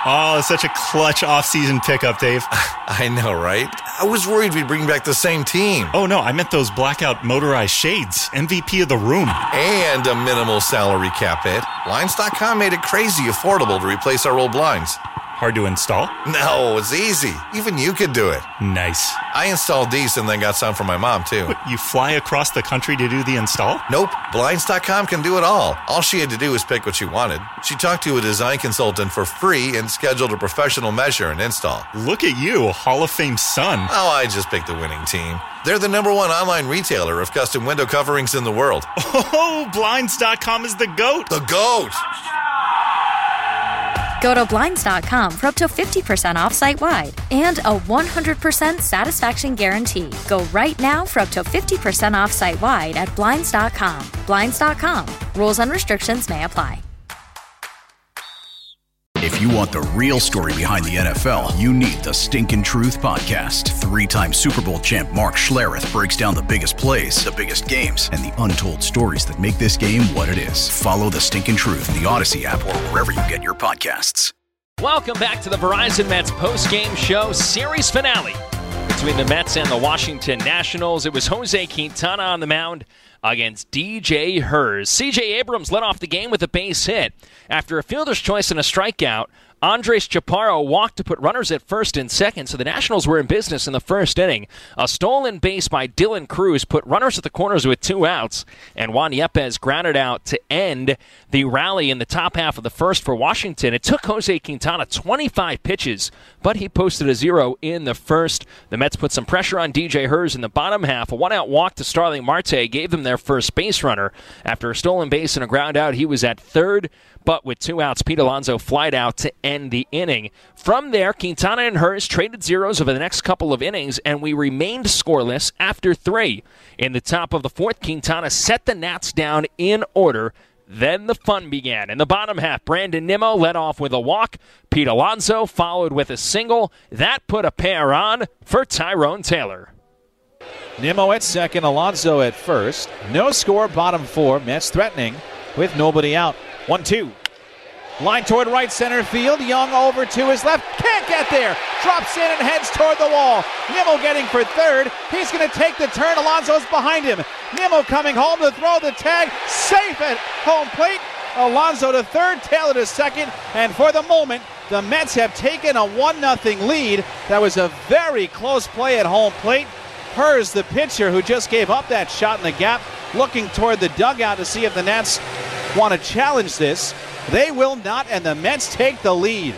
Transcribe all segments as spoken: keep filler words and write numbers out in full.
Oh, such a clutch off-season pickup, Dave. I know, right? I was worried we'd bring back the same team. Oh, no, I meant those blackout motorized shades. M V P of the room. And a minimal salary cap hit. Blinds dot com made it crazy affordable to replace our old blinds. Hard to install? No, it's easy. Even you could do it. Nice. I installed these and then got some for my mom, too. But you fly across the country to do the install? Nope. Blinds dot com can do it all. All she had to do was pick what she wanted. She talked to a design consultant for free and scheduled a professional measure and install. Look at you, Hall of Fame son. Oh, I just picked the winning team. They're the number one online retailer of custom window coverings in the world. Oh, Blinds dot com is the GOAT. The GOAT! Go to Blinds dot com for up to fifty percent off site-wide and a one hundred percent satisfaction guarantee. Go right now for up to fifty percent off site-wide at Blinds dot com. Blinds dot com. Rules and restrictions may apply. If you want the real story behind the N F L, you need the Stinkin' Truth Podcast. Three-time Super Bowl champ Mark Schlereth breaks down the biggest plays, the biggest games, and the untold stories that make this game what it is. Follow the Stinkin' Truth in the Odyssey app or wherever you get your podcasts. Welcome back to the Verizon Mets post-game show series finale between the Mets and the Washington Nationals. It was Jose Quintana on the mound against D J Hurst. C J Abrams led off the game with a base hit. After a fielder's choice and a strikeout, Andres Chaparro walked to put runners at first and second, so the Nationals were in business in the first inning. A stolen base by Dylan Cruz put runners at the corners with two outs, and Juan Yepes grounded out to end the rally in the top half of the first for Washington. It took Jose Quintana twenty-five pitches, but he posted a zero in the first. The Mets put some pressure on D J Hurst in the bottom half. A one-out walk to Starling Marte gave them their first base runner. After a stolen base and a ground out, he was at third, but with two outs, Pete Alonso flied out to end the inning. From there, Quintana and Hurst traded zeros over the next couple of innings, and we remained scoreless after three. In the top of the fourth, Quintana set the Nats down in order. Then the fun began. In the bottom half, Brandon Nimmo led off with a walk. Pete Alonso followed with a single. That put a pair on for Tyrone Taylor. Nimmo at second, Alonso at first. No score, bottom four. Mets threatening with nobody out. one two. Line toward right center field. Young over to his left. Can't get there. Drops in and heads toward the wall. Nimmo getting for third. He's going to take the turn. Alonso's behind him. Nimmo coming home to throw the tag. Safe at home plate. Alonso to third, Taylor to second. And for the moment, the Mets have taken a one nothing lead. That was a very close play at home plate. Hurst, the pitcher who just gave up that shot in the gap, looking toward the dugout to see if the Nats want to challenge this. They will not, and the Mets take the lead.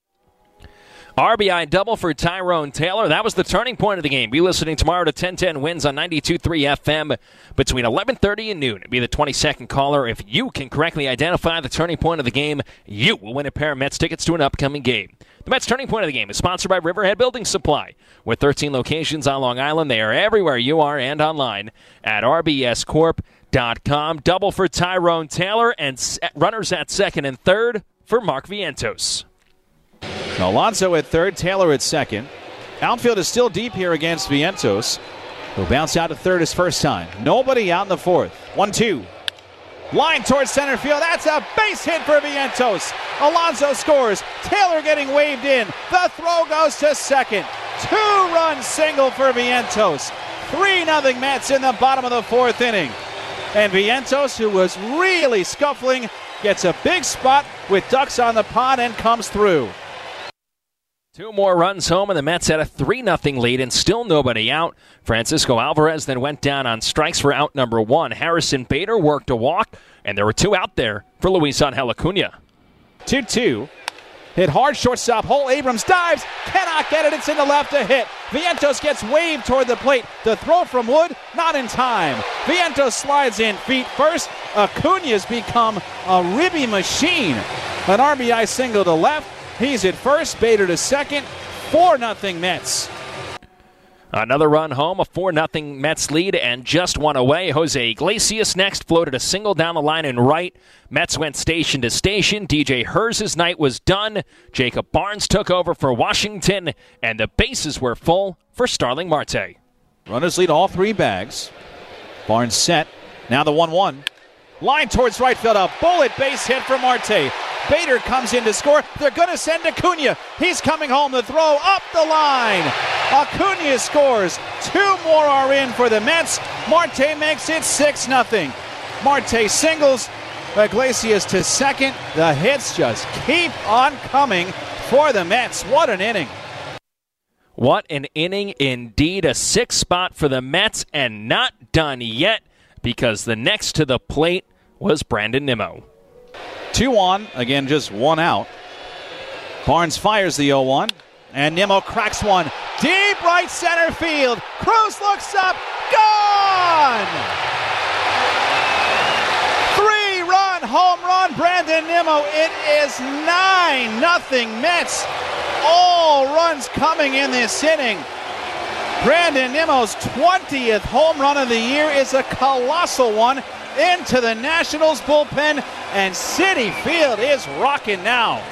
R B I double for Tyrone Taylor. That was the turning point of the game. Be listening tomorrow to ten ten Wins on ninety-two point three F M between eleven thirty and noon. Be the twenty-second caller. If you can correctly identify the turning point of the game, you will win a pair of Mets tickets to an upcoming game. The Mets turning point of the game is sponsored by Riverhead Building Supply. With thirteen locations on Long Island, they are everywhere you are and online at R B S Corp dot com. Double for Tyrone Taylor and runners at second and third for Mark Vientos. Alonso at third, Taylor at second. Outfield is still deep here against Vientos, who'll bounce out to third his first time. Nobody out in the fourth. one two. Line towards center field. That's a base hit for Vientos. Alonso scores. Taylor getting waved in. The throw goes to second. Two-run single for Vientos. three nothing Mets in the bottom of the fourth inning. And Vientos, who was really scuffling, gets a big spot with ducks on the pond and comes through. Two more runs home, and the Mets had a three nothing lead, and still nobody out. Francisco Alvarez then went down on strikes for out number one. Harrison Bader worked a walk, and there were two out there for Luis Angel Acuna. two two. Hit hard, shortstop hole. Abrams dives, cannot get it. It's in the left, a hit. Vientos gets waved toward the plate. The throw from Wood, not in time. Vientos slides in feet first. Acuna's become a ribby machine. An R B I single to left. He's at first, Bader to second. four nothing Mets. Another run home, a four nothing Mets lead, and just one away. Jose Iglesias next floated a single down the line and right. Mets went station to station. D J Hurst's night was done. Jacob Barnes took over for Washington, and the bases were full for Starling Marte. Runners lead all three bags. Barnes set. Now the one one. Line towards right field. A bullet base hit for Marte. Bader comes in to score. They're going to send Acuna. He's coming home. The throw up the line. Acuna scores. Two more are in for the Mets. Marte makes it six nothing. Marte singles. Iglesias to second. The hits just keep on coming for the Mets. What an inning. What an inning indeed. A six spot for the Mets, and not done yet, because the next to the plate was Brandon Nimmo. Two on, again just one out. Barnes fires the oh one, and Nimmo cracks one. Deep right center field. Cruz looks up. Gone! Three-run home run, Brandon Nimmo. It is nine nothing Mets. All runs coming in this inning. Brandon Nimmo's twentieth home run of the year is a colossal one into the Nationals bullpen, and Citi Field is rocking now.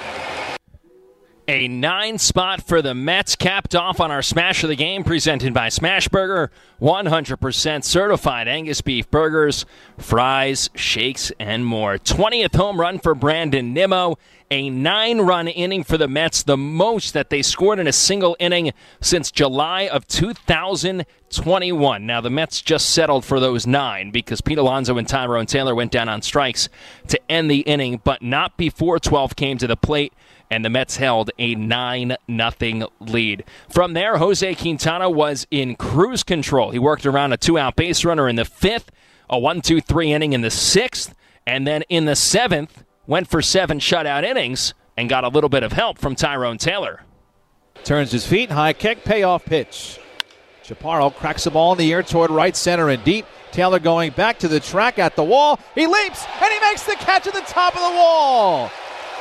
A nine spot for the Mets, capped off on our Smash of the Game, presented by Smashburger. one hundred percent certified Angus beef burgers, fries, shakes, and more. twentieth home run for Brandon Nimmo. A nine-run inning for the Mets, the most that they scored in a single inning since July of two thousand twenty-one. Now, the Mets just settled for those nine because Pete Alonso and Tyrone Taylor went down on strikes to end the inning, but not before twelve came to the plate, and the Mets held a nine nothing lead. From there, Jose Quintana was in cruise control. He worked around a two-out base runner in the fifth, a one two three inning in the sixth, and then in the seventh, went for seven shutout innings and got a little bit of help from Tyrone Taylor. Turns his feet, high kick, payoff pitch. Chaparro cracks the ball in the air toward right center and deep. Taylor going back to the track at the wall. He leaps, and he makes the catch at the top of the wall.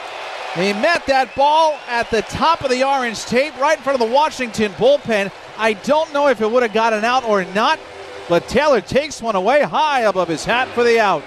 He met that ball at the top of the orange tape right in front of the Washington bullpen. I don't know if it would have gotten out or not, but Taylor takes one away high above his hat for the out.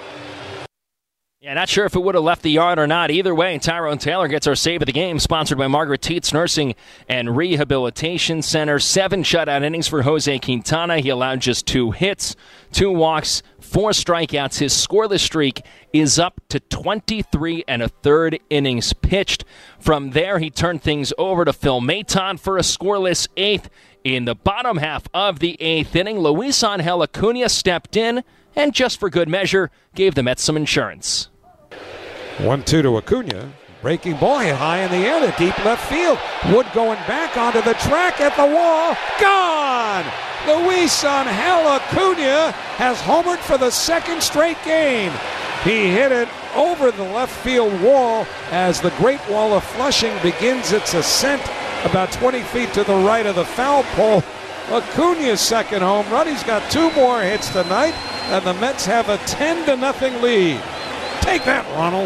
Yeah, not sure if it would have left the yard or not. Either way, Tyrone Taylor gets our save of the game, sponsored by Margaret Tietz Nursing and Rehabilitation Center. Seven shutout innings for Jose Quintana. He allowed just two hits, two walks, four strikeouts. His scoreless streak is up to twenty-three and a third innings pitched. From there, he turned things over to Phil Maton for a scoreless eighth. In the bottom half of the eighth inning, Luis Angel Acuna stepped in and, just for good measure, gave the Mets some insurance. one two to Acuna. Breaking ball hit high in the air to deep left field. Wood going back onto the track at the wall. Gone! Luis Angel Acuna has homered for the second straight game. He hit it over the left field wall as the Great Wall of Flushing begins its ascent about twenty feet to the right of the foul pole. Acuna's second home run. He's got two more hits tonight, and the Mets have a ten to nothing lead. Take that, Ronald.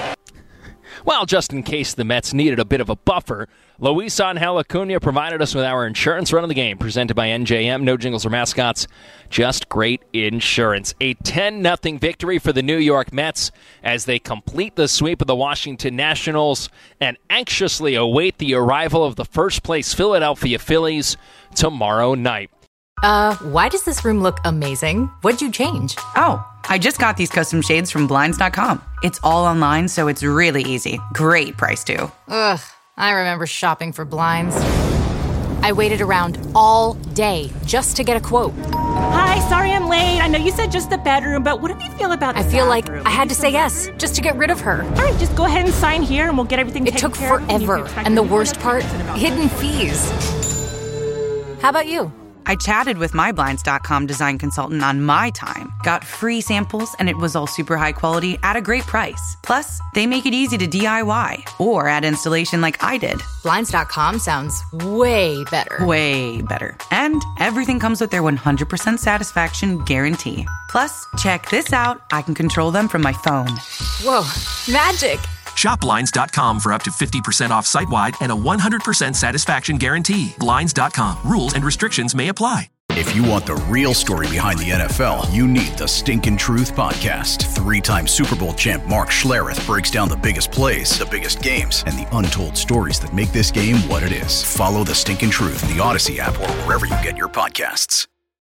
Well, just in case the Mets needed a bit of a buffer, Luis Angel Acuna provided us with our insurance run of the game, presented by N J M. No jingles or mascots, just great insurance. A ten nothing victory for the New York Mets as they complete the sweep of the Washington Nationals and anxiously await the arrival of the first-place Philadelphia Phillies tomorrow night. Uh, why does this room look amazing? What'd you change? Oh, I just got these custom shades from Blinds dot com. It's all online, so it's really easy. Great price, too. Ugh, I remember shopping for blinds. I waited around all day just to get a quote. Hi, sorry I'm late. I know you said just the bedroom, but what do you feel about the I feel bathroom? like I had to say yes, just to get rid of her. All right, just go ahead and sign here, and we'll get everything It taken took care of. forever, and the worst part, hidden fees. How about you? I chatted with my Blinds dot com design consultant on my time, got free samples, and it was all super high quality at a great price. Plus, they make it easy to D I Y or add installation like I did. Blinds dot com sounds way better. Way better. And everything comes with their one hundred percent satisfaction guarantee. Plus, check this out. I can control them from my phone. Whoa, magic. Shop Blinds dot com for up to fifty percent off site-wide and a one hundred percent satisfaction guarantee. Blinds dot com. Rules and restrictions may apply. If you want the real story behind the N F L, you need the Stinkin' Truth Podcast. Three-time Super Bowl champ Mark Schlereth breaks down the biggest plays, the biggest games, and the untold stories that make this game what it is. Follow the Stinkin' Truth, the Odyssey app, or wherever you get your podcasts.